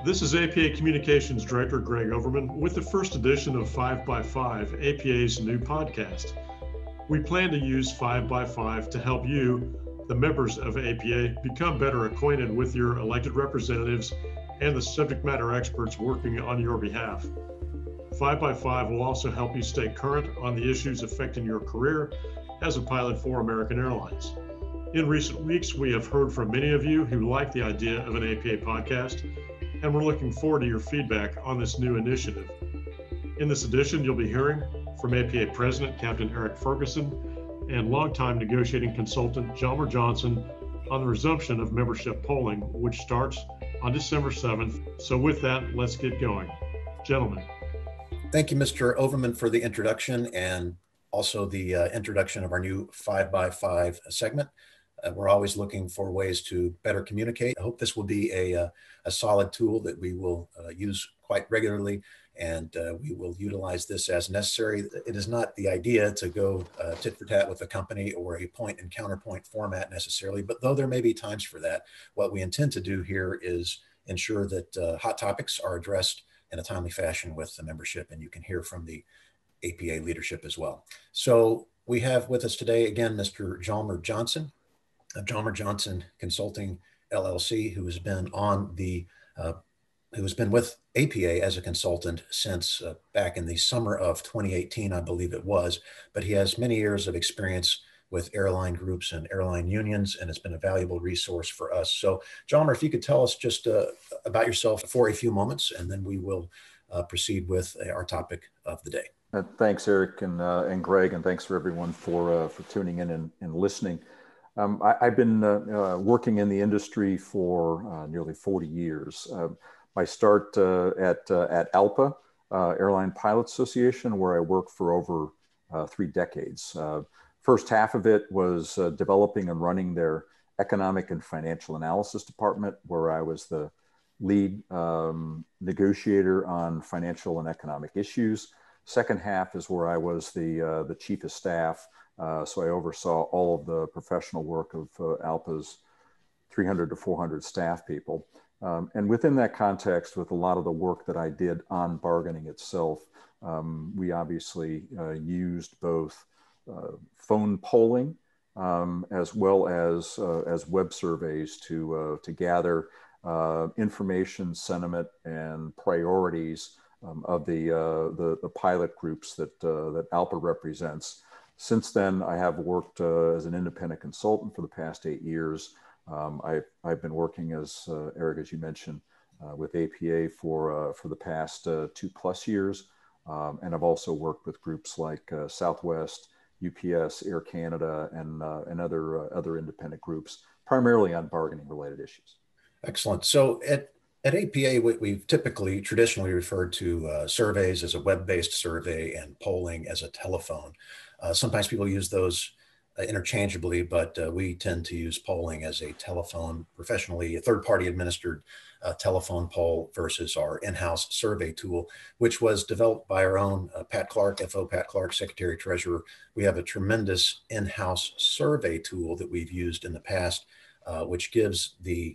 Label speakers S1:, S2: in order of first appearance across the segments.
S1: This is APA Communications Director Greg Overman with the first edition of 5x5, APA's new podcast. We plan to use 5x5 to help you, the members of APA, become better acquainted with your elected representatives and the subject matter experts working on your behalf. 5x5 will also help you stay current on the issues affecting your career as a pilot for American Airlines. In recent weeks, we have heard from many of you who like the idea of an APA podcast, and we're looking forward to your feedback on this new initiative. In this edition, you'll be hearing from APA President Captain Eric Ferguson and longtime negotiating consultant Jalmer Johnson on the resumption of membership polling, which starts on December 7th. So with that, let's get going. Gentlemen.
S2: Thank you, Mr. Overman, for the introduction and also the introduction of our new 5x5 segment. We're always looking for ways to better communicate. I hope this will be a solid tool that we will use quite regularly, and we will utilize this as necessary. It is not the idea to go tit for tat with a company or a point and counterpoint format necessarily, but though there may be times for that, what we intend to do here is ensure that hot topics are addressed in a timely fashion with the membership, and you can hear from the APA leadership as well. So we have with us today, again, Mr. Jalmer Johnson of Jalmer Johnson Consulting LLC, who has been with APA as a consultant since back in the summer of 2018, I believe it was, but he has many years of experience with airline groups and airline unions, and it's been a valuable resource for us. So Jalmer, if you could tell us just about yourself for a few moments, and then we will proceed with our topic of the day.
S3: Thanks, Eric and Greg, and thanks for everyone for tuning in and listening. I've been working in the industry for nearly 40 years. I start at ALPA, Airline Pilots Association, where I worked for over 3 decades. First half of it was developing and running their economic and financial analysis department, where I was the lead negotiator on financial and economic issues. Second half is where I was the chief of staff. So I oversaw all of the professional work of ALPA's 300 to 400 staff people. And within that context, with a lot of the work that I did on bargaining itself, we obviously used both phone polling as well as web surveys to gather information, sentiment, and priorities of the pilot groups that ALPA represents. Since then, I have worked as an independent consultant for the past 8 years. I've been working as Eric, as you mentioned, with APA for the past 2+ years, and I've also worked with groups like Southwest, UPS, Air Canada, and other independent groups, primarily on bargaining related issues.
S2: Excellent. So at APA, we've traditionally referred to surveys as a web-based survey and polling as a telephone. Sometimes people use those interchangeably, but we tend to use polling as a telephone, professionally, a third-party administered telephone poll versus our in-house survey tool, which was developed by our own Pat Clark, FO Pat Clark, Secretary Treasurer. We have a tremendous in-house survey tool that we've used in the past, which gives the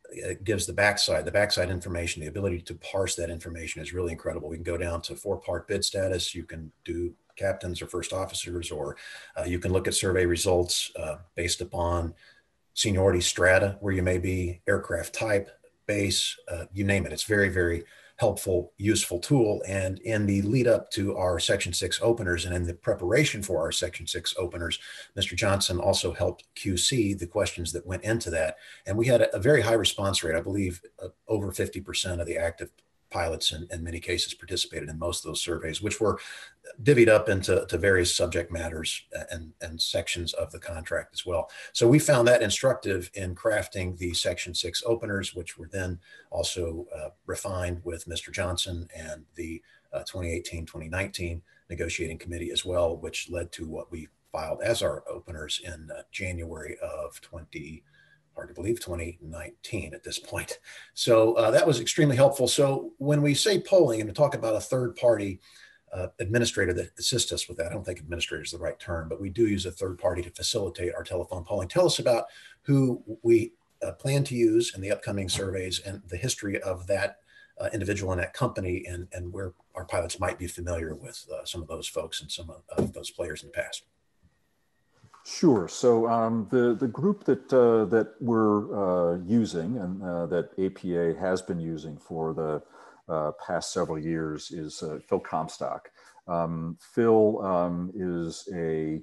S2: backside information. The ability to parse that information is really incredible. We can go down to 4-part bid status. You can do captains or first officers, or you can look at survey results based upon seniority strata, where you may be, aircraft type, base, you name it. It's very, very helpful, useful tool. And in the lead up to our Section 6 openers and in the preparation for our Section 6 openers, Mr. Johnson also helped QC the questions that went into that. And we had a very high response rate. I believe over 50% of the active pilots in many cases participated in most of those surveys, which were divvied up into various subject matters and sections of the contract as well. So we found that instructive in crafting the Section 6 openers, which were then also refined with Mr. Johnson and the 2018-2019 negotiating committee as well, which led to what we filed as our openers in January of 2019 at this point. So that was extremely helpful. So when we say polling and we talk about a third party administrator that assists us with that, I don't think administrator is the right term, but we do use a third party to facilitate our telephone polling. Tell us about who we plan to use in the upcoming surveys and the history of that individual in that company and where our pilots might be familiar with some of those folks and some of those players in the past.
S3: Sure. So the group that we're using and that APA has been using for the past several years is Phil Comstock. Phil is a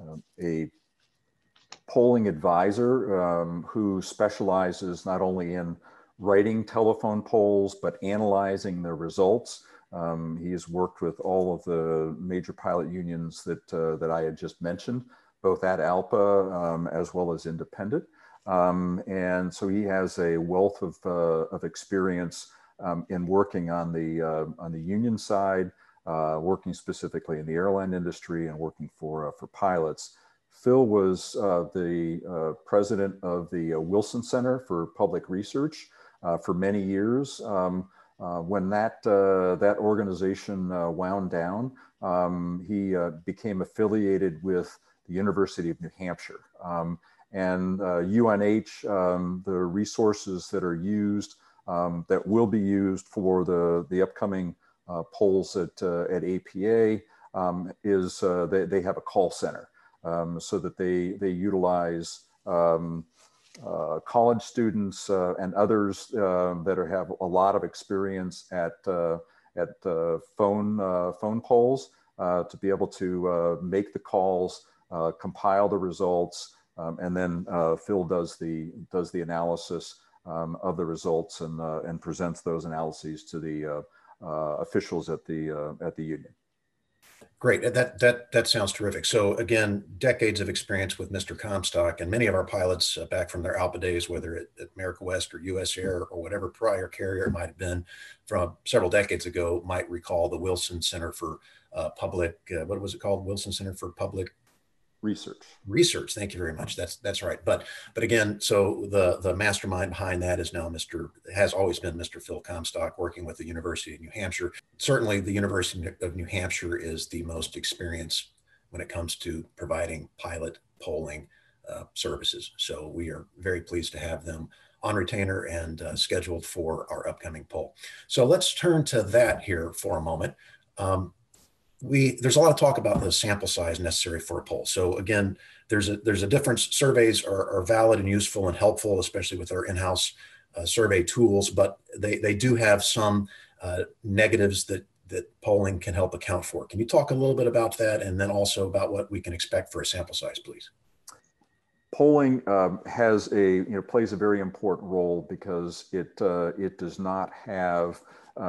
S3: polling advisor who specializes not only in writing telephone polls but analyzing the results. He has worked with all of the major pilot unions that I had just mentioned, both at ALPA as well as independent. And so he has a wealth of experience in working on the union side, working specifically in the airline industry and working for pilots. Phil was the president of the Wilson Center for Public Research for many years. When that organization wound down, he became affiliated with the University of New Hampshire. And UNH, the resources that are used, that will be used for the upcoming polls at APA is they have a call center so that they utilize college students and others that have a lot of experience at phone polls to be able to make the calls, compile the results, and then Phil does the analysis of the results and presents those analyses to the officials at the union.
S2: Great. That sounds terrific. So again, decades of experience with Mr. Comstock, and many of our pilots back from their ALPA days, whether at America West or US Air or whatever prior carrier it might have been from several decades ago, might recall the Wilson Center for Public, what was it called? Wilson Center for Public Research. Thank you very much. That's right. But again, so the mastermind behind that is now has always been Mr. Phil Comstock, working with the University of New Hampshire. Certainly the University of New Hampshire is the most experienced when it comes to providing pilot polling services. So we are very pleased to have them on retainer and scheduled for our upcoming poll. So let's turn to that here for a moment. There's a lot of talk about the sample size necessary for a poll. So again, there's a difference. Surveys are valid and useful and helpful, especially with our in-house survey tools, but they do have some negatives that polling can help account for. Can you talk a little bit about that, and then also about what we can expect for a sample size, please?
S3: Polling plays a very important role because it does not have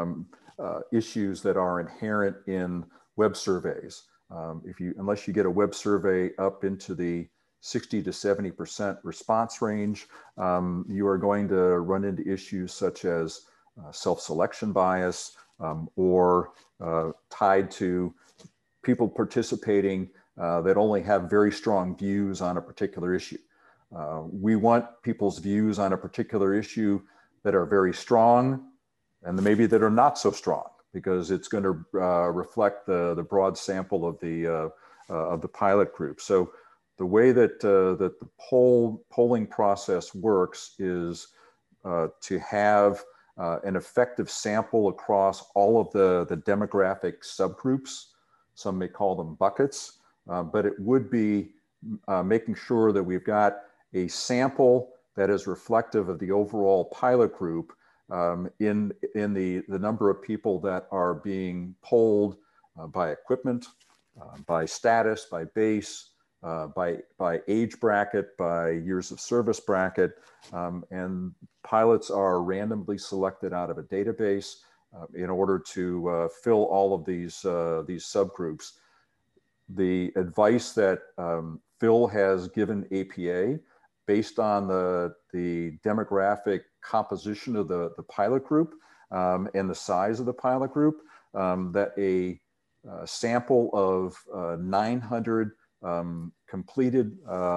S3: issues that are inherent in web surveys. Unless you get a web survey up into the 60 to 70% response range, you are going to run into issues such as self-selection bias or tied to people participating that only have very strong views on a particular issue. We want people's views on a particular issue that are very strong and maybe that are not so strong, because it's going to reflect the broad sample of the pilot group. So the way that the polling process works is to have an effective sample across all of the demographic subgroups. Some may call them buckets, but it would be making sure that we've got a sample that is reflective of the overall pilot group in the number of people that are being polled by equipment, by status, by base, by age bracket, by years of service bracket, and pilots are randomly selected out of a database in order to fill all of these subgroups. The advice that Phil has given APA, based on the demographic composition of the pilot group and the size of the pilot group, that a sample of 900 completed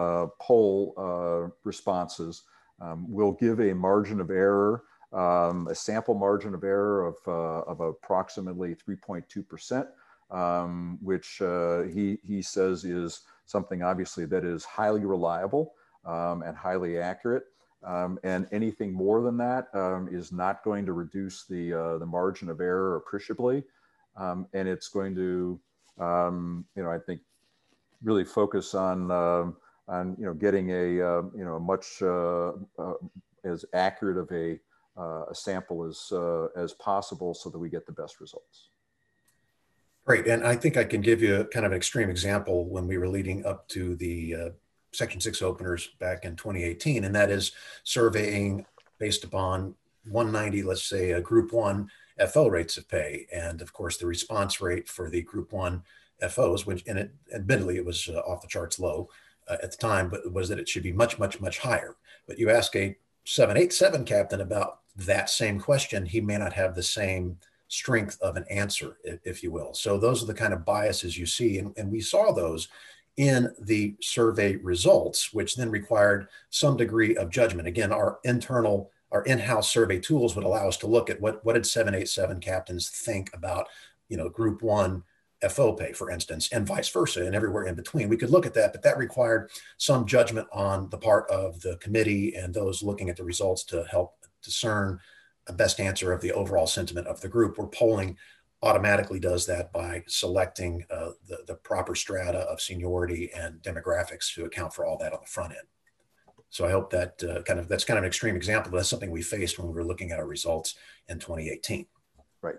S3: poll responses will give a margin of error, a sample margin of error of approximately 3.2%, which he says is something obviously that is highly reliable and highly accurate. And anything more than that is not going to reduce the margin of error appreciably. And it's going to, I think, really focus on getting a much as accurate of a sample as possible, so that we get the best results.
S2: Great, and I think I can give you kind of an extreme example when we were leading up to the Section 6 openers back in 2018, and that is surveying based upon 190, let's say, a Group 1 FO rates of pay, and of course the response rate for the Group 1 FOs, which, and it admittedly it was off the charts low at the time, but was that it should be much, much, much higher. But you ask a 787 captain about that same question, he may not have the same strength of an answer, if you will. So those are the kind of biases you see, and we saw those in the survey results, which then required some degree of judgment. Again, our in-house survey tools would allow us to look at what did 787 captains think about, Group 1 FO pay, for instance, and vice versa, and everywhere in between. We could look at that, but that required some judgment on the part of the committee and those looking at the results to help discern a best answer of the overall sentiment of the group, where polling automatically does that by selecting the proper strata of seniority and demographics to account for all that on the front end. So I hope that that's kind of an extreme example, but that's something we faced when we were looking at our results in 2018.
S3: Right.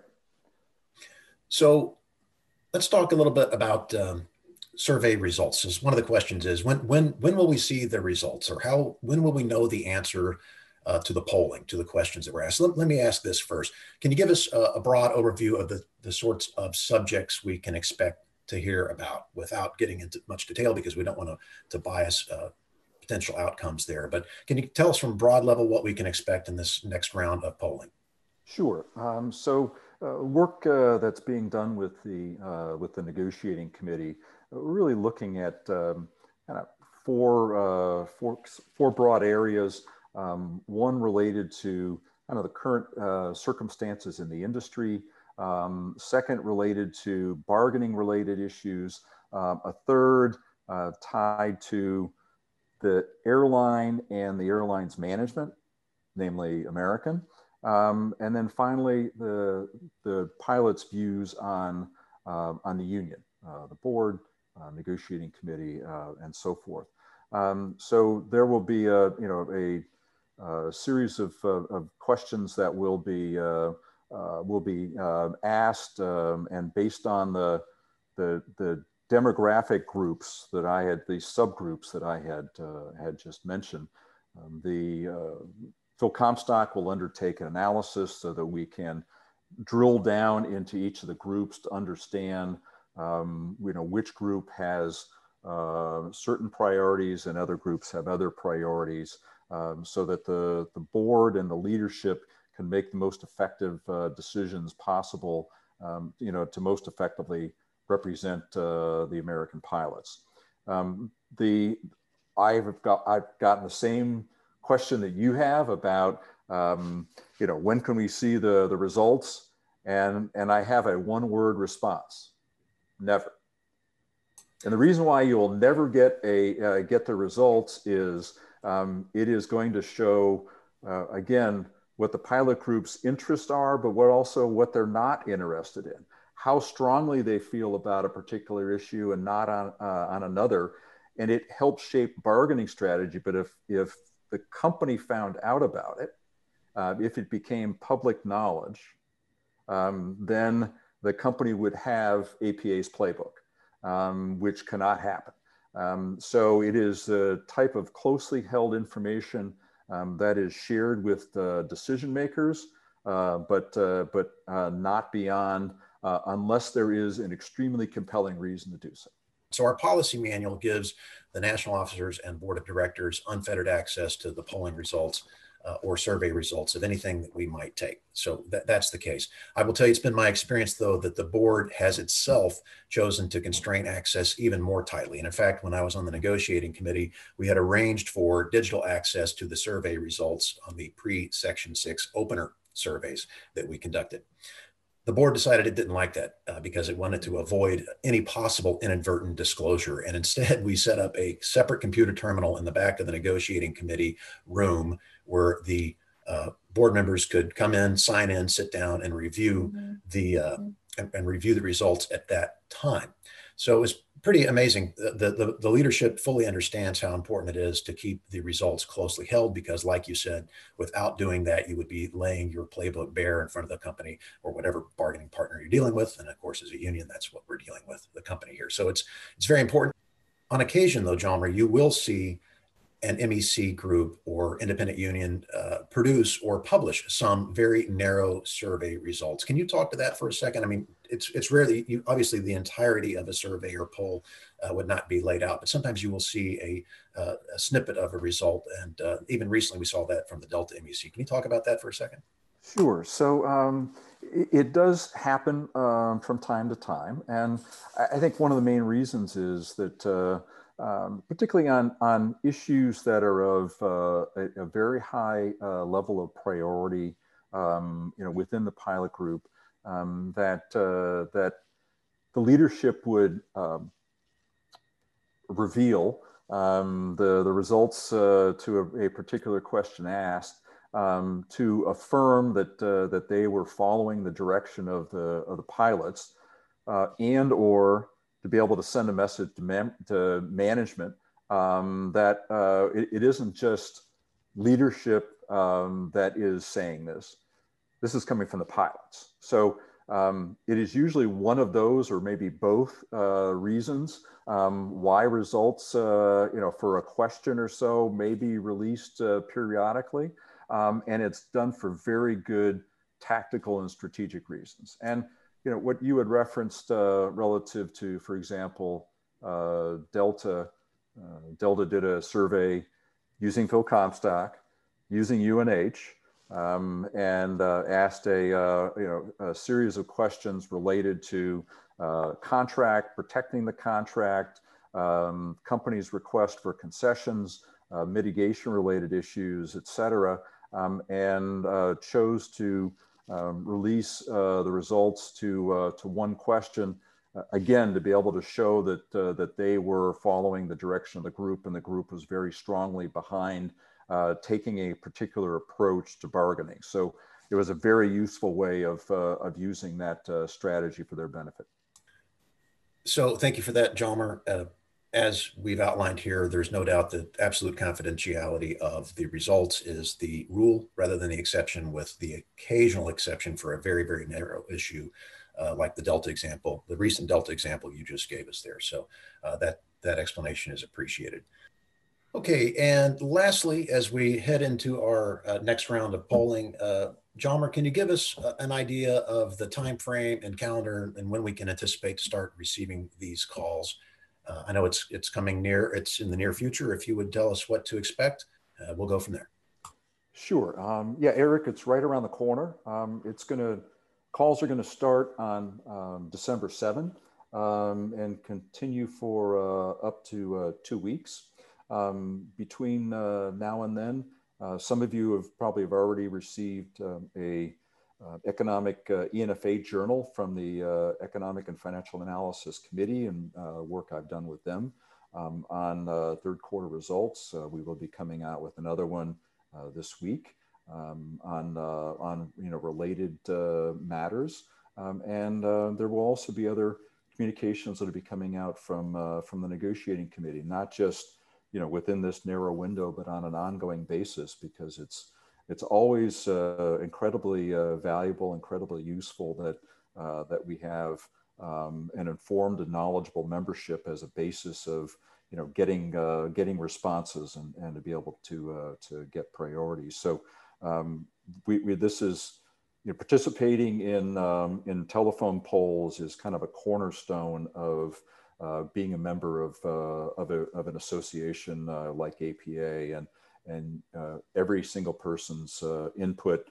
S2: So let's talk a little bit about survey results. As one of the questions is, when will we see the results, or when will we know the answer to the polling, to the questions that were asked? Let me ask this first. Can you give us a broad overview of the sorts of subjects we can expect to hear about, without getting into much detail because we don't want to bias potential outcomes there? But can you tell us from broad level what we can expect in this next round of polling?
S3: Sure. Work that's being done with the negotiating committee, really looking at kind of four broad areas. One related to kind of the current circumstances in the industry. Second, related to bargaining related issues. A third tied to the airline and the airline's management, namely American. And then finally, the pilot's views on the union, the board, negotiating committee, and so forth. So there will be a series of questions that will be asked, and based on the demographic groups that I had, the subgroups that I had just mentioned, Phil Comstock will undertake an analysis so that we can drill down into each of the groups to understand which group has certain priorities and other groups have other priorities, so that the board and the leadership can make the most effective decisions possible, to most effectively represent the American pilots. I've gotten the same question that you have about, when can we see the results? And I have a one-word response: never. And the reason why you will never get the results is it is going to show, again, what the pilot group's interests are, but what they're not interested in, how strongly they feel about a particular issue and not on another. And it helps shape bargaining strategy. But if the company found out about it, if it became public knowledge, then the company would have APA's playbook, which cannot happen. So it is the type of closely held information that is shared with decision makers, but not beyond, unless there is an extremely compelling reason to do so.
S2: So our policy manual gives the national officers and board of directors unfettered access to the polling results or survey results of anything that we might take. So that's the case. I will tell you, it's been my experience, though, that the board has itself chosen to constrain access even more tightly. And in fact, when I was on the negotiating committee, we had arranged for digital access to the survey results on the pre-Section 6 opener surveys that we conducted. The board decided it didn't like that because it wanted to avoid any possible inadvertent disclosure. And instead, we set up a separate computer terminal in the back of the negotiating committee room where the board members could come in, sign in, sit down, and review and review the results at that time. So it was pretty amazing. The leadership fully understands how important it is to keep the results closely held because, like you said, without doing that, you would be laying your playbook bare in front of the company or whatever bargaining partner you're dealing with. And of course, as a union, that's what we're dealing with, the company here. So it's very important. On occasion, though, Hjalmar, you will see an MEC group or independent union produce or publish some very narrow survey results. Can you talk to that for a second? I mean, it's rarely, obviously the entirety of a survey or poll would not be laid out, but sometimes you will see a snippet of a result. And even recently we saw that from the Delta MEC. Can you talk about that for a second?
S3: Sure. So it does happen from time to time. And I think one of the main reasons is that particularly on issues that are of a very high level of priority, within the pilot group, that the leadership would reveal the results to a particular question asked, to affirm that they were following the direction of the pilots, and or to be able to send a message to management that it isn't just leadership that is saying this. This is coming from the pilots. So it is usually one of those or maybe both reasons why results, for a question or so may be released periodically. And it's done for very good tactical and strategic reasons. And what you had referenced relative to, for example, Delta did a survey using Phil Comstock, using UNH, and asked a series of questions related to contract, protecting the contract, companies' request for concessions, mitigation-related issues, et cetera, and chose to release the results to one question, again, to be able to show that they were following the direction of the group, and the group was very strongly behind taking a particular approach to bargaining. So it was a very useful way of using that strategy for their benefit.
S2: So thank you for that, Hjalmar. As we've outlined here, there's no doubt that absolute confidentiality of the results is the rule rather than the exception, with the occasional exception for a very, very narrow issue, like the Delta example, the recent Delta example you just gave us there. So that explanation is appreciated. Okay, and lastly, as we head into our next round of polling, Hjalmar, can you give us an idea of the time frame and calendar and when we can anticipate to start receiving these calls? I know it's coming near, it's in the near future. If you would tell us what to expect, we'll go from there.
S3: Sure. Yeah, Eric, it's right around the corner. Calls are gonna start on December 7th and continue for up to 2 weeks. Between now and then, some of you have already received a economic ENFA journal from the Economic and Financial Analysis Committee, and work I've done with them on third quarter results. We will be coming out with another one this week on related matters, and there will also be other communications that will be coming out from the negotiating committee, not just within this narrow window, but on an ongoing basis, because it's always incredibly valuable, incredibly useful that we have an informed and knowledgeable membership as a basis of getting responses and to be able to get priorities. So this is participating in telephone polls is kind of a cornerstone of being a member of an association like APA, and every single person's input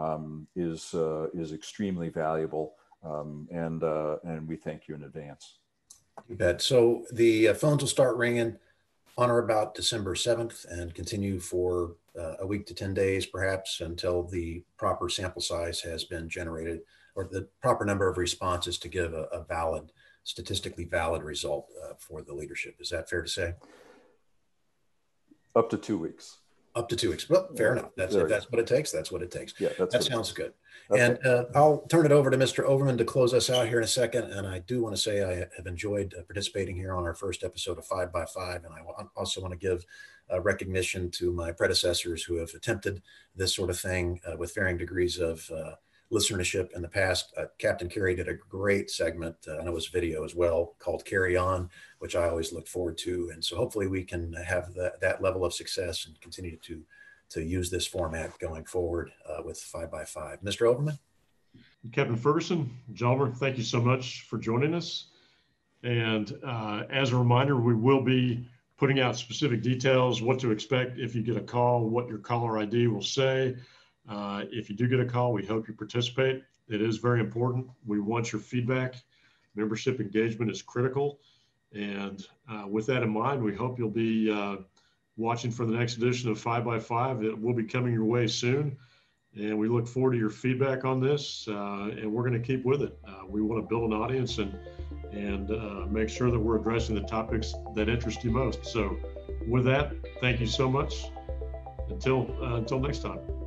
S3: is extremely valuable, and we thank you in advance.
S2: You bet. So the phones will start ringing on or about December 7th and continue for a week to 10 days, perhaps, until the proper sample size has been generated. or the proper number of responses to give a valid, statistically valid result for the leadership. Is that fair to say?
S3: Up to 2 weeks.
S2: Up to 2 weeks. Well, fair enough. If that's what it takes, that's what it takes.
S3: Yeah,
S2: that sounds good.
S3: Okay.
S2: And I'll turn it over to Mr. Overman to close us out here in a second. And I do want to say I have enjoyed participating here on our first episode of 5x5. And I also want to give recognition to my predecessors who have attempted this sort of thing with varying degrees of listenership in the past. Captain Carey did a great segment, and it was video as well, called Carry On, which I always look forward to. And so hopefully we can have that level of success and continue to use this format going forward with 5x5. Mr. Overman?
S1: Captain Ferguson, gentlemen, thank you so much for joining us. And as a reminder, we will be putting out specific details, what to expect if you get a call, what your caller ID will say. If you do get a call, we hope you participate. It is very important. We want your feedback. Membership engagement is critical. And with that in mind, we hope you'll be watching for the next edition of 5x5. It will be coming your way soon. And we look forward to your feedback on this. And we're going to keep with it. We want to build an audience and make sure that we're addressing the topics that interest you most. So with that, thank you so much. Until next time.